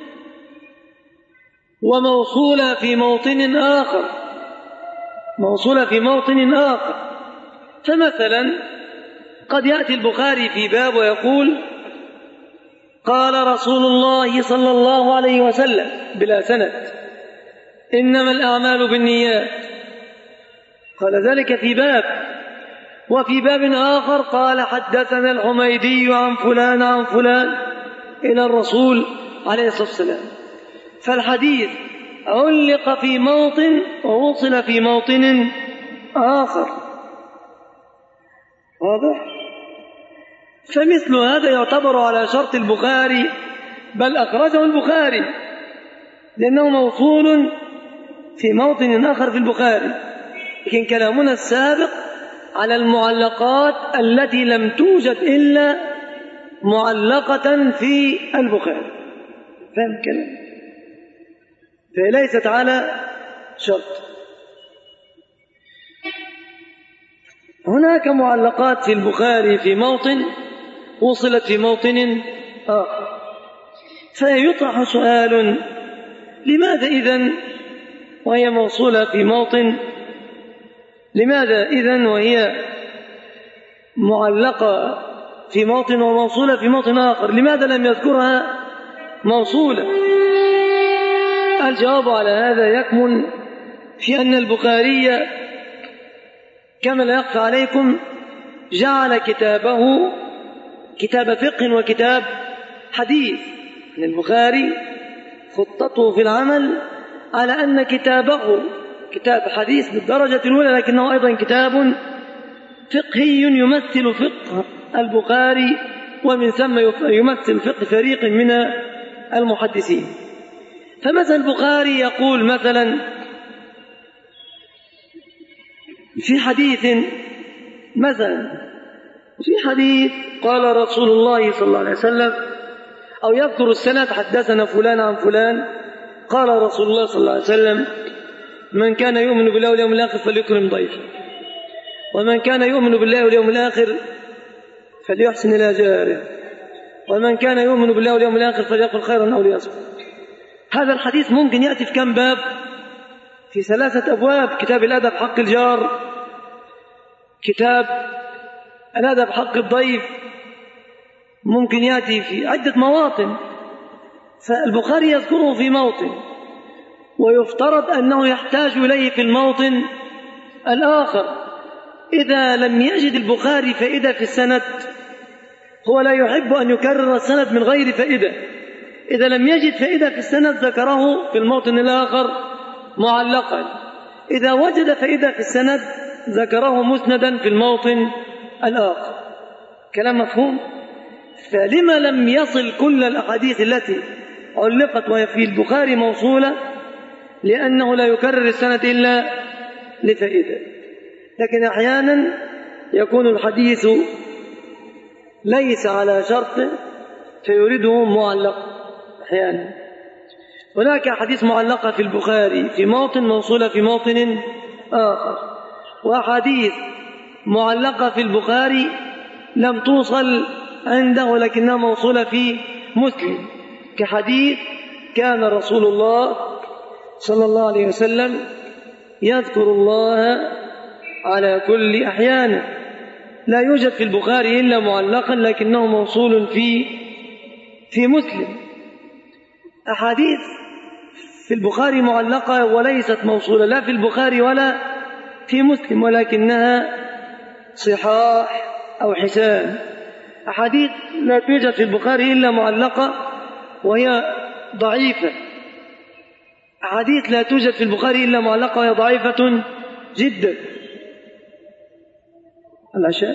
وموصولة في موطن آخر، موصولة في موطن آخر. فمثلا قد يأتي البخاري في باب ويقول قال رسول الله صلى الله عليه وسلم بلا سند إنما الأعمال بالنيات، قال ذلك في باب، وفي باب آخر قال حدثنا الحميدي عن فلان عن فلان إلى الرسول عليه الصلاة والسلام. فالحديث علق في موطن ووصل في موطن آخر، واضح؟ فمثل هذا يعتبر على شرط البخاري، بل أخرجه البخاري لأنه موصول في موطن آخر في البخاري. لكن كلامنا السابق على المعلقات التي لم توجد إلا معلقة في البخاري، فهم الكلام؟ فليست على شرط. هناك معلقات في البخاري في موطن وصلت في موطن آخر، فيطرح سؤال: لماذا إذن وهي موصولة في موطن، لماذا إذن وهي معلقة في موطن وموصولة في موطن آخر، لماذا لم يذكرها موصولة؟ الجواب على هذا يكمن في أن البخاري كما لا يخفى عليكم جعل كتابه كتاب فقه وكتاب حديث. البخاري خطته في العمل على أن كتابه كتاب حديث بالدرجة الأولى، لكنه أيضا كتاب فقهي يمثل فقه البخاري، ومن ثم يمثل فقه فريق من المحدثين. فمثلا البخاري يقول مثلا في حديث، مثلا في حديث قال رسول الله صلى الله عليه وسلم، أو يذكر السند حدثنا فلان عن فلان قال رسول الله صلى الله عليه وسلم: من كان يؤمن بالله واليوم الآخر فليكرم ضيفه، ومن كان يؤمن بالله واليوم الآخر فليحسن إلى جاره، ومن كان يؤمن بالله واليوم الآخر فليقل خيرا أو ليصمت. هذا الحديث ممكن يأتي في كم باب؟ في 3 أبواب: كتاب الأدب حق الجار، كتاب الأدب حق الضيف، ممكن يأتي في عدة مواطن. فالبخاري يذكره في موطن، ويفترض أنه يحتاج إليه في الموطن الآخر. إذا لم يجد البخاري فائدة في السند، هو لا يحب أن يكرر السند من غير فائدة. إذا لم يجد فائدة في السند ذكره في الموطن الآخر معلقا، إذا وجد فائدة في السند ذكره مسندا في الموطن الآخر. كلام مفهوم؟ فلما لم يصل كل الأحاديث التي علقت وهي في البخاري موصولة؟ لأنه لا يكرر السند إلا لفائدة. لكن أحيانا يكون الحديث ليس على شرط فيريده معلق. أحيانا هناك أحاديث معلقة في البخاري في موطن موصولة في موطن آخر، وأحاديث معلقة في البخاري لم توصل عنده لكنها موصولة في مسلم، كحديث كان رسول الله صلى الله عليه وسلم يذكر الله على كل أحيانه، لا يوجد في البخاري إلا معلقا لكنه موصول في مسلم. أحاديث في البخاري معلقة وليست موصولة لا في البخاري ولا في مسلم، ولكنها صحاح أو حسان. أحاديث لا توجد في البخاري إلا معلقة وهي ضعيفة، أحاديث لا توجد في البخاري إلا معلقة وهي ضعيفة جدا. العشاء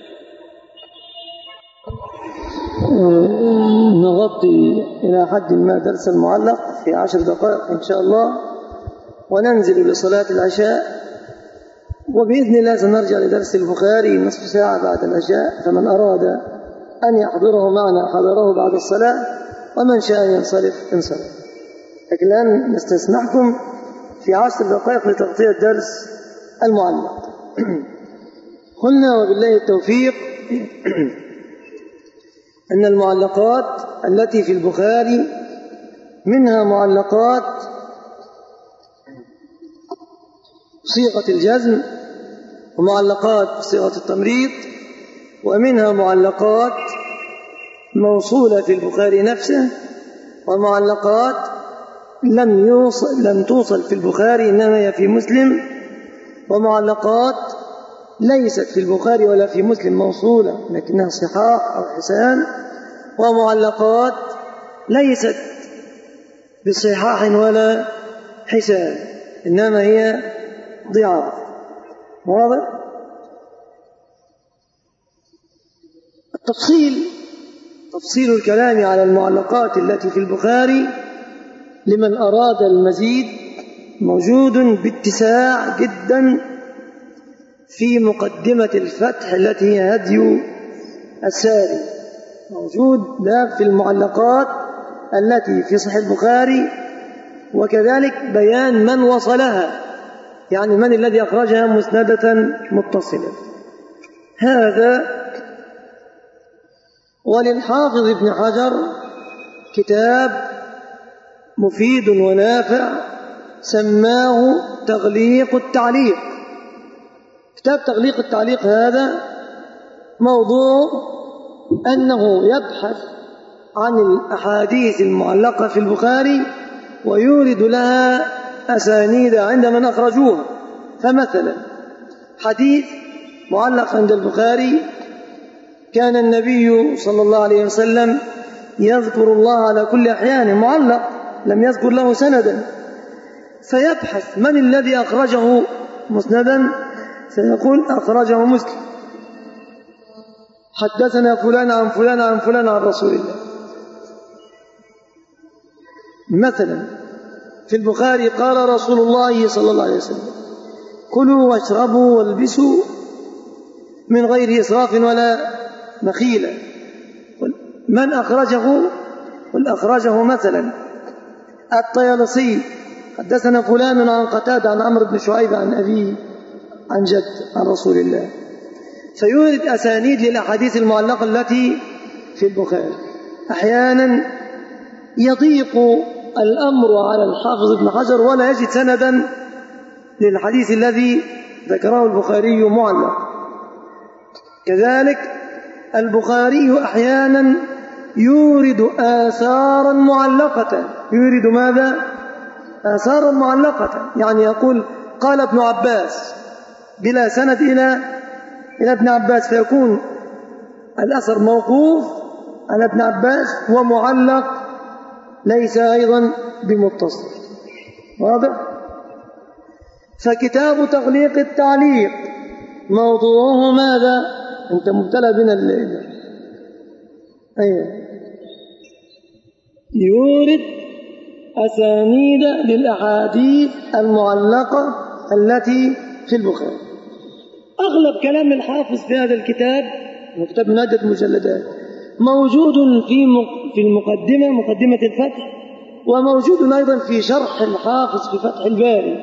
نغطي إلى حد ما درس المعلق في 10 دقائق إن شاء الله، وننزل لصلاة العشاء، وبإذن الله سنرجع لدرس البخاري نصف ساعة بعد العشاء. فمن أراد أن يحضره معنا حضره بعد الصلاة، ومن شاء ينصرف انصرف. لكن الآن نستسمحكم في 10 دقائق لتغطية درس المعلق. قلنا وبالله التوفيق أن المعلقات التي في البخاري منها معلقات صيغة الجزم، ومعلقات صيغة التمريض، ومنها معلقات موصولة في البخاري نفسه، ومعلقات لم توصل في البخاري إنما هي في مسلم، ومعلقات ليست في البخاري ولا في مسلم موصولة لكنها صحاح أو حسان، ومعلقات ليست بصحاح ولا حسان إنما هي ضعاف. واضح؟ تفصيل الكلام على المعلقات التي في البخاري لمن أراد المزيد موجود باتساع جدا في مقدمة الفتح التي هي هدي الساري، موجود باب في المعلقات التي في صحيح البخاري، وكذلك بيان من وصلها، يعني من الذي أخرجها مسندة متصلة. هذا. وللحافظ ابن حجر كتاب مفيد ونافع سماه تغليق التعليق. كتاب تغليق التعليق هذا موضوع أنه يبحث عن الأحاديث المعلقة في البخاري ويورد لها أسانيد عند من أخرجوها. فمثلا حديث معلق عند البخاري: كان النبي صلى الله عليه وسلم يذكر الله على كل أحيان، معلق لم يذكر له سندا، فيبحث من الذي أخرجه مسندا، فيقول أخرجه مسلم، حدثنا فلان عن فلان عن فلان عن رسول الله. مثلا في البخاري قال رسول الله صلى الله عليه وسلم: كلوا واشربوا والبسوا من غير إسراف ولا مخيلة. من أخرجه؟ قل أخرجه مثلا الطيالسي: حدثنا فلان عن قتادة عن عمرو بن شعيب عن أبيه عن جد عن رسول الله. فيورد أسانيد للأحاديث المعلقة التي في البخاري. أحيانا يضيق الأمر على الحافظ ابن حجر ولا يجد سندا للحديث الذي ذكره البخاري معلق. كذلك البخاري أحيانا يورد آثارا معلقة. يورد ماذا؟ آثارا معلقة، يعني يقول قال ابن عباس بلا سند إلى ابن عباس، فيكون الأثر موقوف على ابن عباس ومعلق ليس أيضا بمتصل. واضح؟ فكتاب تغليق التعليق موضوعه ماذا؟ أنت مبتلى بنا الليلة. أيوة. يورد أسانيد للأحاديث المعلقة التي في البخاري. أغلب كلام الحافظ في هذا الكتاب، مكتب من عدة مجلدات، موجود في المقدمة، مقدمة الفتح، وموجود أيضا في شرح الحافظ في فتح الباري.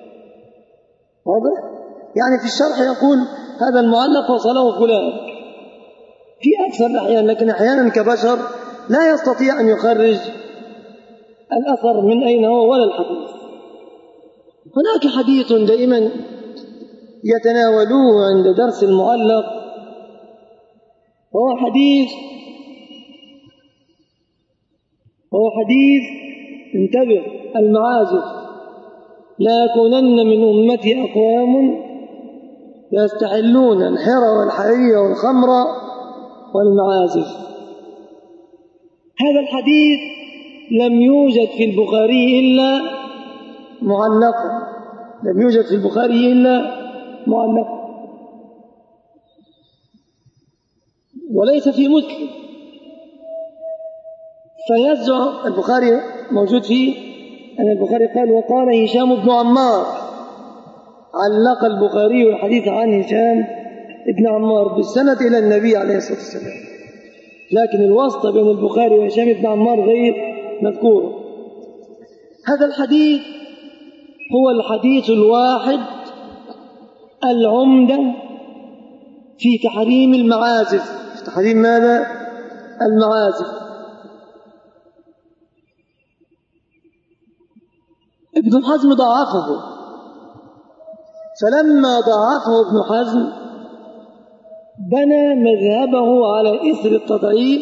واضح؟ يعني في الشرح يقول هذا المعلق وصله فلان في أكثر الأحيان، لكن أحيانا كبشر لا يستطيع أن يخرج الأثر من أين هو ولا الحديث. هناك حديث دائما يتناولوه عند درس المعلق، وهو حديث انتبه: المعازف: لا يكونن من أمتي أقوام يستحلون الحر والحرير والخمر والمعازف. هذا الحديث لم يوجد في البخاري إلا معلقا، لم يوجد في البخاري إلا معلقا، وليس في مسلم. فيزعم البخاري موجود فيه أن البخاري قال: وقال هشام بن عمار. علق البخاري الحديث عن هشام بن عمار بالسند إلى النبي عليه الصلاة والسلام، لكن الواسطة بين البخاري وهشام بن عمار غير مذكورة. هذا الحديث هو الحديث الواحد العمدة في تحريم المعازف. في تحريم ماذا؟ المعازف. ابن حزم ضعفه، فلما ضعفه ابن حزم بنى مذهبه على إثر التضعيف،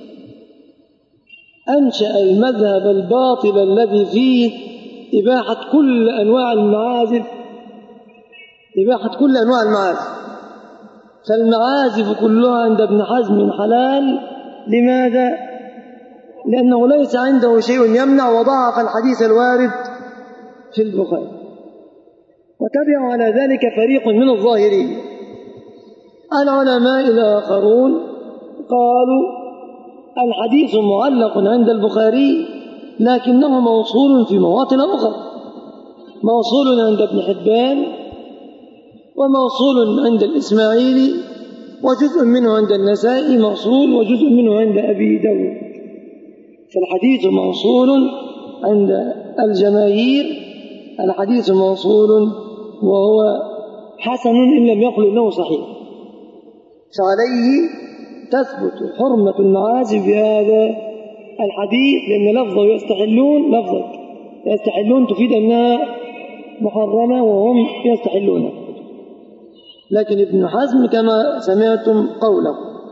أنشأ المذهب الباطل الذي فيه إباحة كل أنواع المعازف، إباحة كل أنواع المعازف. فالمعازف كلها عند ابن حزم حلال. لماذا؟ لأنه ليس عنده شيء يمنع، وضعف الحديث الوارد في البخاري. وتبع على ذلك فريق من الظاهرية. العلماء الآخرون قالوا الحديث معلق عند البخاري لكنه موصول في مواطن أخرى، موصول عند ابن حبان، وموصول عند الإسماعيلي، وجزء منه عند النسائي موصول، وجزء منه عند أبي داود. فالحديث موصول عند الجماهير، الحديث موصول وهو حسن إن لم يقل إنه صحيح. فعليه تثبت حرمة المعازف بهذا الحديث، لأن لفظه يستحلون تفيد أنها محرمة وهم يستحلونها. لكن ابن حزم كما سمعتم قوله.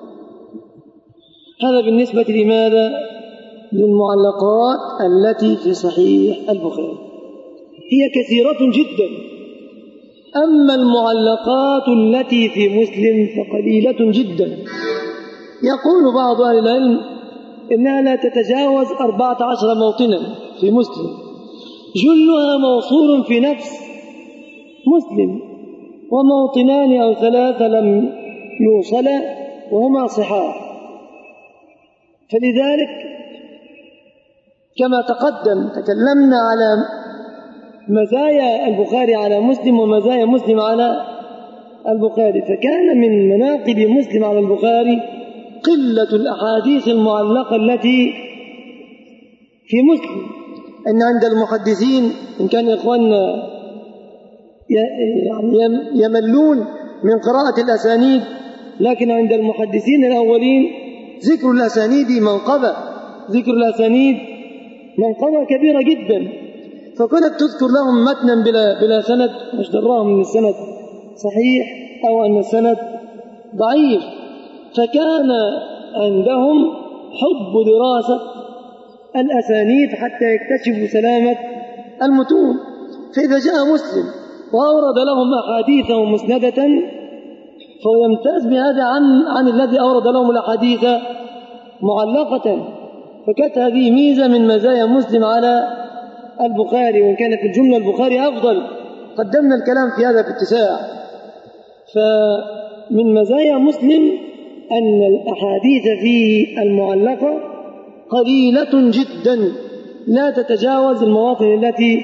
هذا بالنسبة لماذا؟ للمعلقات التي في صحيح البخاري، هي كثيرة جدا. أما المعلقات التي في مسلم فقليلة جدا. يقول بعض أهل العلم إنها لا تتجاوز 14 موطنا في مسلم، جلها موصول في نفس مسلم، وموطنان أو 3 لم يوصلا وهما صحاح. فلذلك كما تقدم تكلمنا على مزايا البخاري على مسلم ومزايا مسلم على البخاري. فكان من مناقب مسلم على البخاري قلة الأحاديث المعلقة التي في مسلم. أن عند المحدثين إن كان إخواننا يملون من قراءة الأسانيد، لكن عند المحدثين الأولين ذكر الأسانيد منقبة كبيرة جدا. فكانت تذكر لهم متنا بلا سند، مش دراهم ان السند صحيح او ان السند ضعيف. فكان عندهم حب دراسة الأسانيد حتى يكتشفوا سلامة المتون. فإذا جاء مسلم وأورد لهم أحاديثه مسندة فيمتاز بهذا عن الذي أورد لهم الأحاديث معلقة. فكانت هذه ميزة من مزايا مسلم على البخاري، وإن كان في الجملة البخاري أفضل، قدمنا الكلام في هذا باتساع. فمن مزايا مسلم أن الأحاديث فيه المعلقة قليلة جدا، لا تتجاوز المواطن التي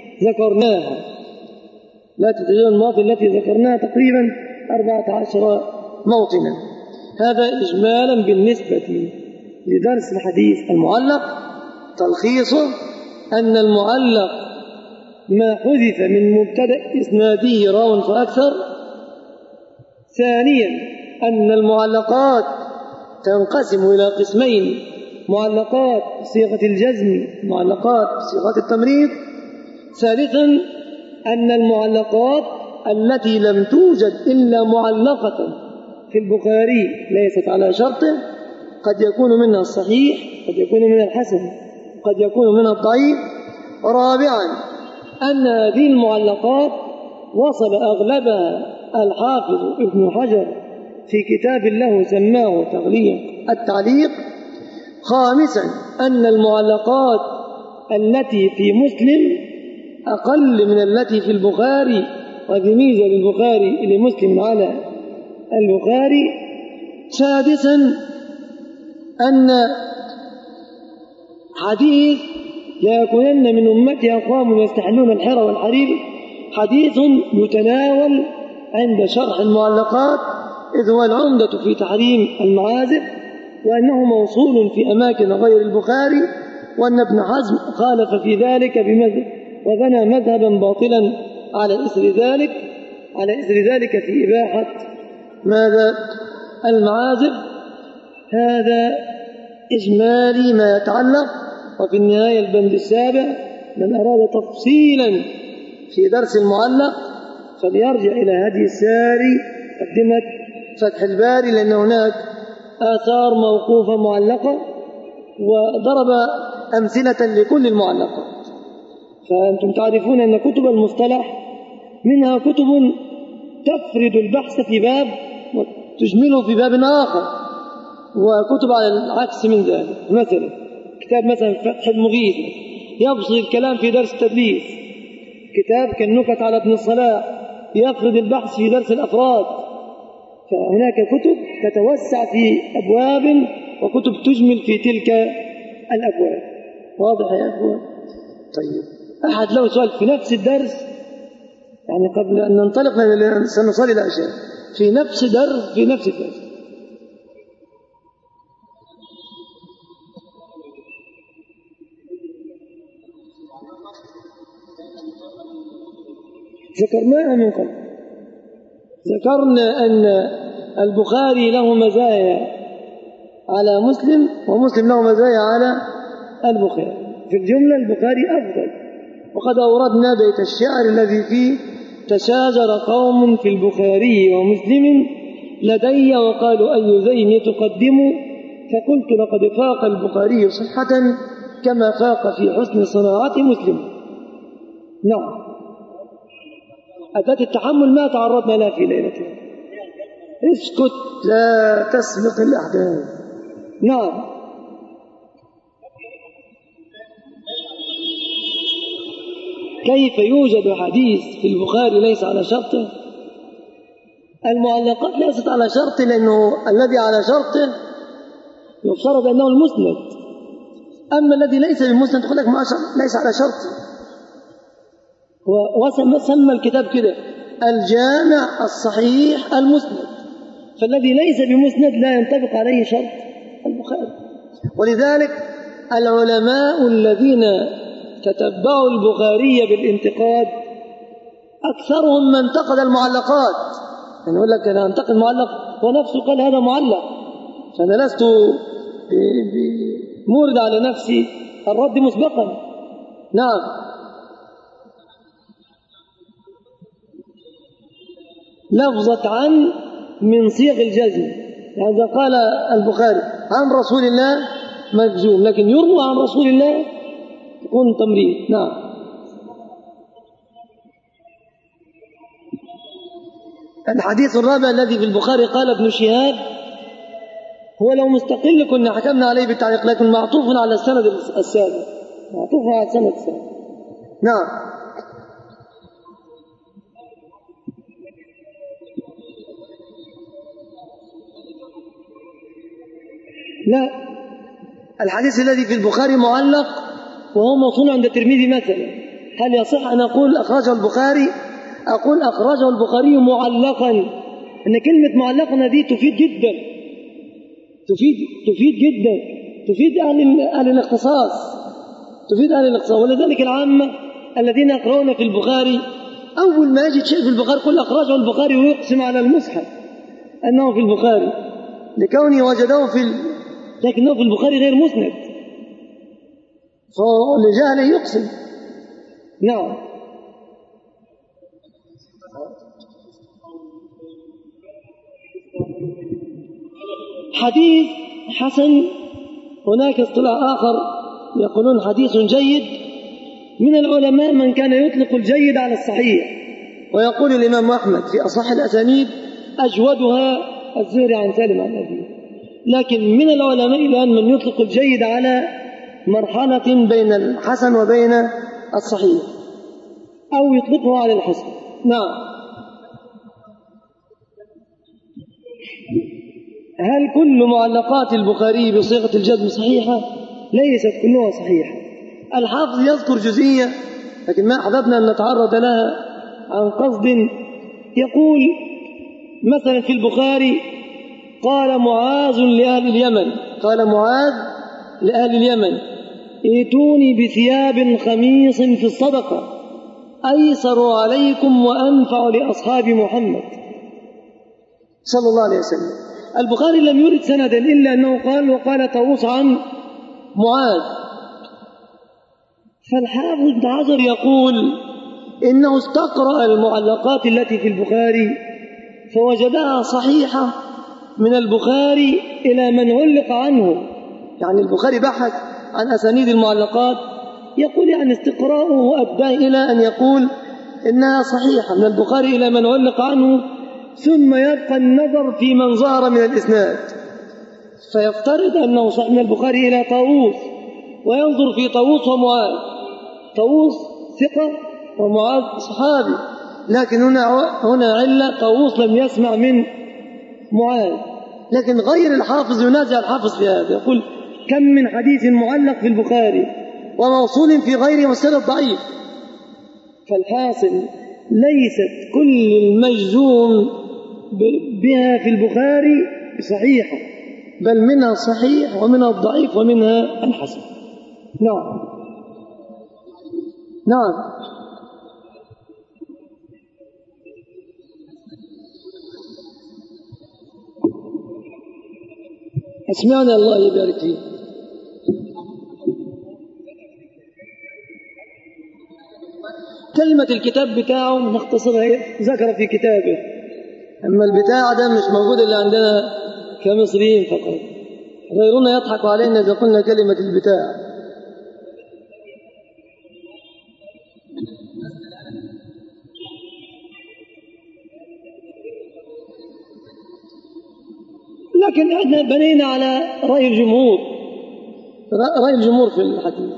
ذكرناها تقريبا 14 موطنا. هذا إجمالا بالنسبة لدرس الحديث المعلق. تلخيصه أن المعلق ما حذف من مبتدأ إسناده راو فأكثر. ثانيا أن المعلقات تنقسم إلى قسمين: معلقات بصيغة الجزم، معلقات بصيغة التمريض. ثالثا أن المعلقات التي لم توجد إلا معلقة في البخاري ليست على شرطه، قد يكون منها الصحيح، قد يكون منها الحسن، قد يكون منها الضعيف. رابعا أن هذه المعلقات وصل أغلبها الحافظ ابن حجر في كتاب له سماه التعليق. خامسا أن المعلقات التي في مسلم أقل من التي في البخاري، وهذه ميزة لمسلم على البخاري. سادسا أن حديث لا يكونن من أمتي أقوام يستحلون الحرى والحرير حديث يتناول عند شرح المعلقات، إذ هو العمدة في تحريم المعازف، وأنه موصول في أماكن غير البخاري، وأن ابن حزم خالف في ذلك وبنى مذهبا باطلا على إثر ذلك في إباحة ماذا؟ المعازف. هذا إجمالي ما يتعلق. وفي النهاية البند السابع: من أراد تفصيلا في درس المعلق فليرجع إلى هدي الساري مقدمة فتح الباري، لأن هناك آثار موقوفة معلقة وضرب أمثلة لكل المعلقات. فأنتم تعرفون أن كتب المصطلح منها كتب تفرد البحث في باب وتجمله في باب آخر، وكتب على العكس من ذلك. مثلا كتاب مثلا فتح المغيث يبسط الكلام في درس التدليس، كتاب كالنكت على ابن الصلاح يفرد البحث في درس الأفراد. فهناك كتب تتوسع في أبواب وكتب تجمل في تلك الأبواب. واضح يا أخوان؟ طيب، أحد له سؤال في نفس الدرس، يعني قبل أن ننطلق سنصل إلى أشياء في نفس الدرس. ذكرناها من قبل. ذكرنا أن البخاري له مزايا على مسلم ومسلم له مزايا على البخاري. في الجملة البخاري أفضل. وقد أوردنا بيت الشعر الذي فيه: تشاجر قوم في البخاري ومسلم لدي وقالوا أي ذين تقدم، فقلت لقد فاق البخاري صحة كما فاق في حسن صناعة مسلم. نعم، أداة التحمل ما تعرضنا لها في ليلتها. اسكت، لا تسبق الأحداث. نعم. كيف يوجد حديث في البخاري ليس على شرطه؟ المعلقات ليست على شرطه، لأنه الذي على شرطه يفترض أنه المسند، أما الذي ليس بالمسند يقول لك ليس على شرطه. وسمى الكتاب كده: الجامع الصحيح المسند. فالذي ليس بمسند لا ينطبق عليه شرط البخاري. ولذلك العلماء الذين تتبعوا البخاري بالانتقاد أكثرهم من انتقد المعلقات. يعني يقول لك أنا أنتقد معلق ونفسه قال هذا معلق، فأنا لست مورد على نفسي الرد مسبقا. نعم. لفظة عن من صيغ الجزم، هذا قال البخاري عن رسول الله مجزوم، لكن يروى عن رسول الله يكون تمريض. نعم. الحديث الرابع الذي في البخاري قال ابن شهاب: هو لو مستقل كنا حكمنا عليه بالتعليق، لكن معطوف على السند السابق. نعم. لا، الحديث الذي في البخاري معلق وهو موصول عند الترمذي مثلا، هل يصح أن أقول أخرجه البخاري؟ أقول أخرجه البخاري معلقا، أن كلمة معلقا هذه تفيد جدا، تفيد أهل الاختصاص، ولذلك العامة الذين يقرؤون في البخاري أول ما يجد شيء في البخاري يقول أخرجه البخاري ويقسم على المصحف أنه في البخاري لكونه وجده لكنه في البخاري غير مسند، فلجهله يقسم. نعم. حديث حسن، هناك اصطلاح آخر يقولون حديث جيد. من العلماء من كان يطلق الجيد على الصحيح، ويقول الإمام أحمد في أصح الأسانيد أجودها الزهري عن سالم عن أبيه. لكن من العلماء الآن من يطلق الجيد على مرحلة بين الحسن وبين الصحيح، أو يطلقه على الحسن. نعم. هل كل معلقات البخاري بصيغة الجزم صحيحة؟ ليست كلها صحيحة. الحافظ يذكر جزئية لكن ما أحببنا أن نتعرض لها عن قصد. يقول مثلا في البخاري: قال معاذ لأهل اليمن، ائتوني بثياب خميص في الصدقة أيسر عليكم وأنفع لأصحاب محمد صلى الله عليه وسلم. البخاري لم يرد سندا إلا أنه قال وقال طاووس عن معاذ. فالحافظ ابن حجر يقول إنه استقرأ المعلقات التي في البخاري فوجدها صحيحة من البخاري إلى من علق عنه. يعني البخاري بحث عن أسانيد المعلقات، يقول يعني استقراؤه أدى إلى أن يقول إنها صحيحة من البخاري إلى من علق عنه، ثم يبقى النظر في من ظهر من الإسناد، فيفترض أنه صحيح من البخاري إلى طاووس وينظر في طاووس ومعاذ. طاووس ثقة ومعاذ صحابي، لكن هنا علة طاووس لم يسمع من معاذ. لكن غير الحافظ ينازع الحافظ في هذا، يقول كم من حديث معلق في البخاري وموصول في غير مسند ضعيف. فالحاصل ليست كل المجزوم بها في البخاري صحيحة، بل منها الصحيح ومنها الضعيف ومنها الحسن. نعم نعم. اسمعنا الله يبارك فيك. كلمة الكتاب بتاعه نختصرها ذكر في كتابه، أما البتاع ده مش موجود إلا عندنا كمصريين فقط، غيرنا يضحك علينا إذا قلنا كلمة البتاع. لكن احنا بنينا على رأي الجمهور، رأي الجمهور في الحديث.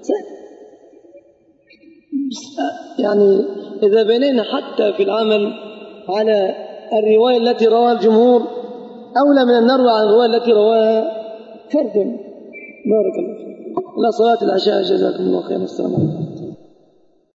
يعني إذا بنينا حتى في العمل على الرواية التي رواها الجمهور أولى من أن نروى عن الرواية التي رواها فرد. بارك الله فيك. إلى صلاة العشاء، جزاكم الله خيرا. السلام عليكم.